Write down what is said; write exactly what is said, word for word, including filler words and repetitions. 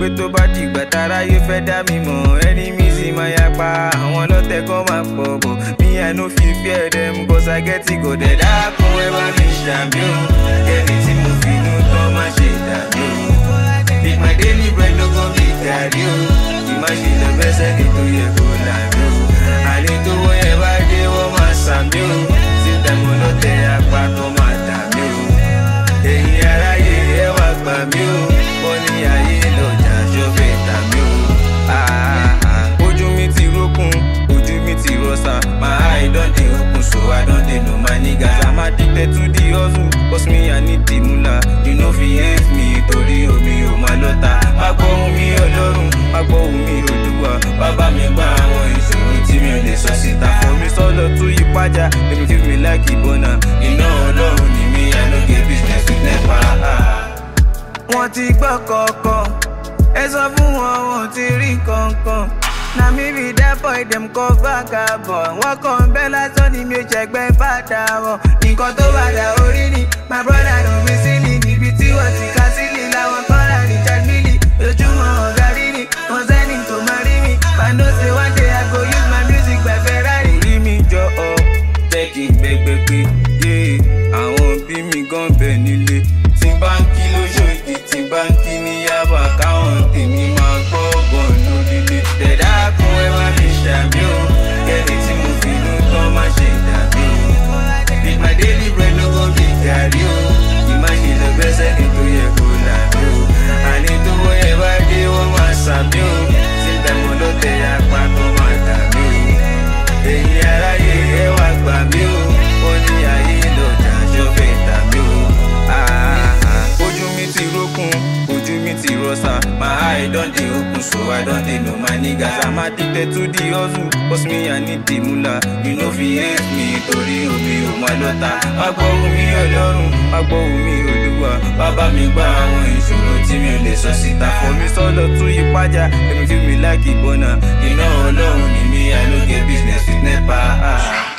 pé tó bá dìgbà táráyé fẹ́ dá mi mọ̀ enemies máa yapa àwọn ọlọ́tẹ̀ kan máa pọ̀ bọ̀ me I no fit fear them cause I get it go dẹ̀ dákun ẹ bá mi ṣàmì o kẹ́ni tí mo fi inú tán má ṣe dàbí o big my daily bread no go be gàrí o kì má ṣe lọ bẹ́sẹ̀ nítorí ẹ̀ kò làmì o àlè tó wọ́ yẹn bá dé wọ́n máa ṣàmì o síta mo lọ́tẹ̀ apá kan máa dàmí o èyí aráyé ẹ wá gbà mí o wọ́n ní ayé lọ́jà ṣọ́fẹ̀ tàmí o ojú mi ti rókun ojú mi ti rọ́ṣà my eye don dey open so I don dey know my niggas I'm addicted to the hustle cause me I need the moolah you no fit hate me torí omi ò máa lọ́ta má gbọ́ ohùn mi ọlọ́run má gbọ́ ohùn mi olúwa bàbá mi gbá àwọn ìṣòro tí mi ò lè sọ síta fún mi sọ́lọ́ tún yí pájà èmi fi mi like ìbọnà iná ọlọ́run ni mi I no get business with nepa. Wọ́n ti gbọ́ kọ̀ọ̀kan ẹ sọ fún wọn wọn ti rí kankan na mi be that boy dem kọ́ vagabond wọ́n kàn ń bẹ́ lásán ni mi ò ṣẹ̀gbẹ́ fàdà wọn nǹkan tó bàdà orí ni my brother ló fi sílì níbi tí wọ́n ti ká sílì láwọn kọ́ra Richard Mille lójúmọ́ ọ̀gá rí ni wọ́n sẹ́ni tó máa rí mi I know say one day I go use my music by Ferrari. Orí mi jọ ọ jẹ́ kí n gbẹgbẹgbẹ yé àwọn òbí mi gan bẹ̀ nílé tí báńkì lóṣòdì tí báńkì ní Yaba káwọn tèmi máa gbọ́ bọ̀ lórílé tẹ̀dá kun ẹ má fi ṣàmì o kẹ́ni tí mo fi inú tán má ṣe dàbí o big my daily bread no go be gàrí o kì má ṣe lọ bẹ́sẹ̀ nítorí ẹ̀ kò làbí o àní tó wọ́ ẹ bá dé wọ́n máa ṣàmì o síta mo ló tẹ̀ apá tó máa dàbí o èyí aráyé ẹ wá gbà mí o wọ́n ní ayé lọ́jà ṣọ́fẹ̀ tàbí o ojú mi ti rókun ojú mi ti rọ́ṣà my eye don dey open so I don dey know my niggas I'm addicted to the hustle cause me I need the moolah you no fit hate me torí omi ò máa lọ́ta má gbọ́ ohùn mi ọlọ́run má gbọ́ ohùn mi olúwa bàbá mi gbá àwọn ìṣòro tí mi ò lè sọ síta fún mi sọ́lọ́ tún yí pájà èmi fi mi like ìbọnà iná ọlọ́run ni mi I no get business with nepa.